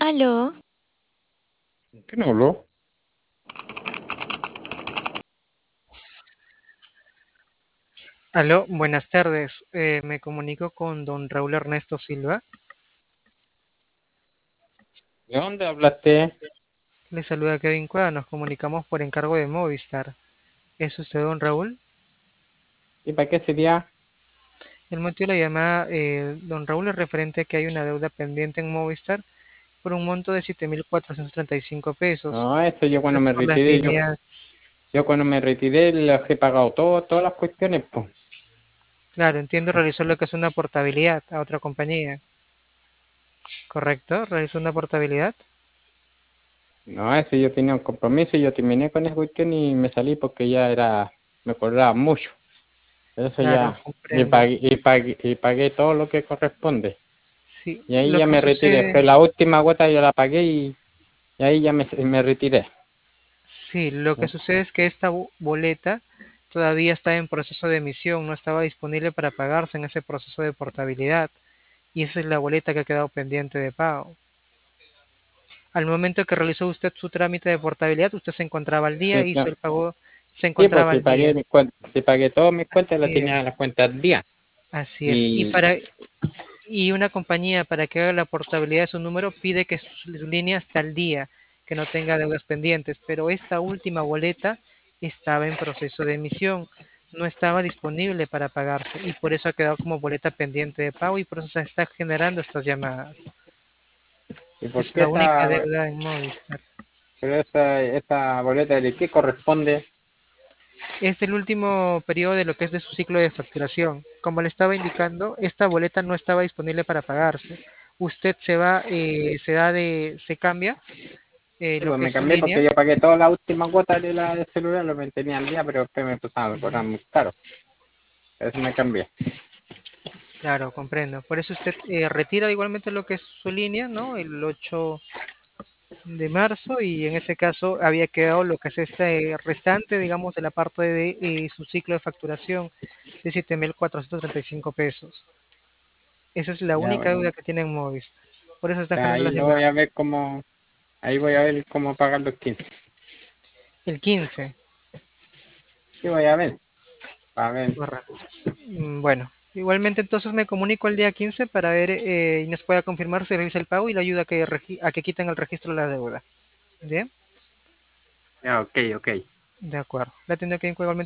Aló, ¿Qué no habló? Aló, buenas tardes. Me comunico con don Raúl Ernesto Silva. ¿De dónde hablaste? Le saluda Kevin Cueva. Nos comunicamos por encargo de Movistar. ¿Es usted don Raúl? ¿Y para qué sería? El motivo de la llamada, don Raúl, es referente a que hay una deuda pendiente en Movistar por un monto de 7.435 pesos. No, eso yo cuando Es me por las retiré, líneas. yo cuando me retiré les he pagado todo, todas las cuestiones, pues. Claro, entiendo, realizó lo que es una portabilidad a otra compañía. ¿Correcto? ¿Realizó una portabilidad? No, eso yo tenía un compromiso y yo terminé con esa cuestión y me salí porque ya era, me cobraba mucho. Eso Claro, ya, comprendo. y pagué todo lo que corresponde. Sí, Y ahí lo ya que me retiré. Fue sucede. la última cuota, yo la pagué y ahí ya me retiré. Sí, lo que ¿No? sucede es que esta boleta todavía está en proceso de emisión, no estaba disponible para pagarse en ese proceso de portabilidad, y esa es la boleta que ha quedado pendiente de pago. Al momento que realizó usted su trámite de portabilidad, usted se encontraba al día, Sí, hizo no. el pago, se Sí, pues encontraba si al pagué día. mis cuentas, si pagué todas mis cuentas, las Así tenía las es, cuentas al día. así es. Y, Y una compañía para que haga la portabilidad de su número pide que su línea esté al día, que no tenga deudas pendientes, pero esta última boleta estaba en proceso de emisión, no estaba disponible para pagarse y por eso ha quedado como boleta pendiente de pago y por eso se está generando estas llamadas. ¿Y por Es qué la única esa, deuda en Movistar. pero esa boleta de qué corresponde? Es el último periodo de lo que es de su ciclo de facturación. Como le estaba indicando, esta boleta no estaba disponible para pagarse. Usted se va, se cambia Sí, lo pues que me es su cambié línea. porque yo pagué toda la última cuota de la del celular, lo mantenía al día, pero después me empezaron a cobrar muy caro. Por eso me cambié. Claro, comprendo. Por eso usted retira igualmente lo que es su línea, ¿no? El 8 de marzo y en ese caso había quedado lo que es este restante, digamos, de la parte de su ciclo de facturación de 7.435 pesos. Esa es la Ya, única bueno, deuda que tiene en Movistar. Por eso están ya generando ahí las lo voy a llamadas. ver cómo, ahí voy a ver cómo pagar los 15. El 15. Sí, voy a ver, a ver. Correcto. Bueno, igualmente entonces me comunico el día 15 para ver y nos pueda confirmar si realiza el pago y le ayuda a que, a que quiten el registro de la deuda. Bien, Ya, ok, ok. de acuerdo. La atiendo aquí igualmente.